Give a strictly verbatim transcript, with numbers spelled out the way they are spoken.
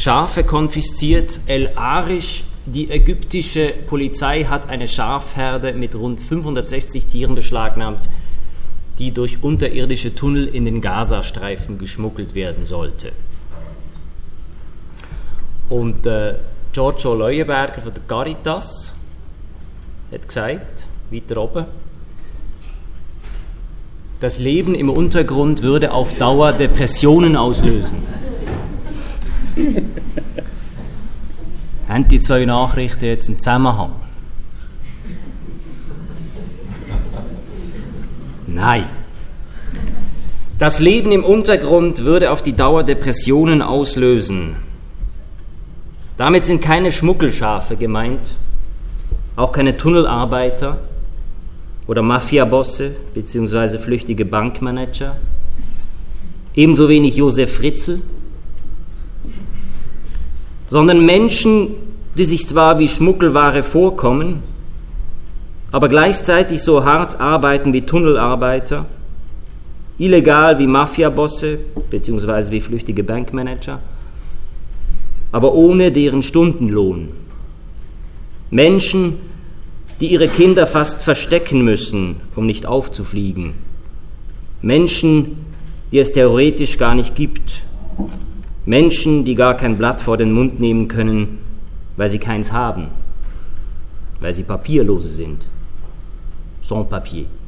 Schafe konfisziert. El Arish, die ägyptische Polizei, hat eine Schafherde mit rund fünfhundertsechzig Tieren beschlagnahmt, die durch unterirdische Tunnel in den Gazastreifen geschmuggelt werden sollte. Und äh, Giorgio Leuenberger von der Caritas hat gesagt, weiter oben, das Leben im Untergrund würde auf Dauer Depressionen auslösen. Haben die zwei Nachrichten jetzt einen Zusammenhang? Nein. Das Leben im Untergrund würde auf die Dauer Depressionen auslösen. Damit sind keine Schmuggelschafe gemeint, auch keine Tunnelarbeiter oder Mafiabosse bzw. flüchtige Bankmanager, ebenso wenig Josef Fritzl, sondern Menschen, die sich zwar wie Schmuggelware vorkommen, aber gleichzeitig so hart arbeiten wie Tunnelarbeiter, illegal wie Mafiabosse bzw. wie flüchtige Bankmanager, aber ohne deren Stundenlohn. Menschen, die ihre Kinder fast verstecken müssen, um nicht aufzufliegen. Menschen, die es theoretisch gar nicht gibt. Menschen, die gar kein Blatt vor den Mund nehmen können, weil sie keins haben, weil sie Papierlose sind. Sans papier.